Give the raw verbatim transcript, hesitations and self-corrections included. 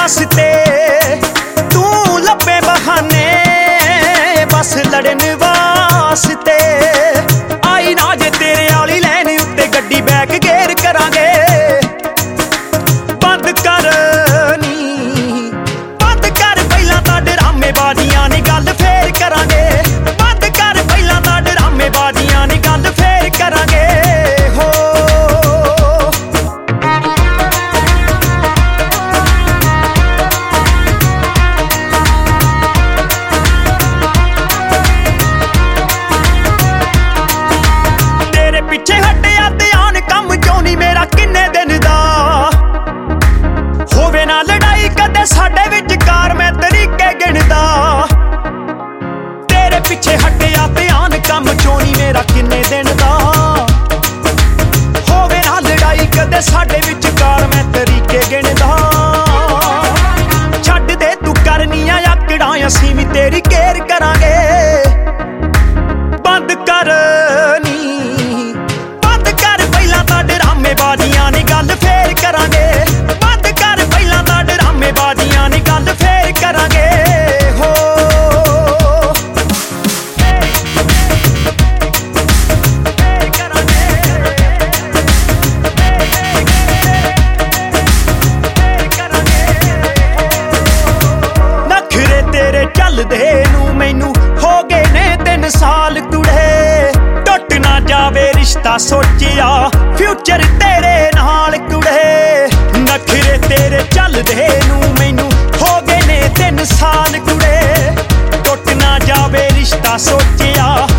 वास्ते तू लब्बे बहाने बस लड़न वास्ते। आई ना जे तेरे आली लैन उत्ते गड्डी बैक गेर करांगे। बंद कर नी बंद कर पहला तां ड्रामेबाजियां नी गल फेर करांगे। बंद कर पहला तां ड्रामेबाजियां नी गल फेर करांगे। हो पिछे हटिया ध्यान कम क्यों नहीं मेरा किन्ने दिन दा। होवे ना लड़ाई कदे साडे विचकार मैं तरीके गिनदा। तेरे पिछे हटिया ध्यान कम क्यों नहीं मेरा किन्ने दिन दा। होवे ना लड़ाई कदे साडे विचकार मैं तरीके गिनदा। छड्ड दे तू करनियां आकड़ां असीं भी तेरी केयर करांगे। बंद कर नी ड्रामेबाजियां नी गल फेर करांगे। बंद कर पहला तां ड्रामेबाजियां नी गल फेर करांगे। हो नखरे तेरे चलदे नूं मैनू हो गए ने तीन साल कुड़े। टुट ना जावे रिश्ता सोचिया फ्यूचर तेरे नाल कुड़े। नखरे तेरे चलदे नूं मैनू हो गए ने तीन साल कुड़े। टुट ना जावे रिश्ता सोचिया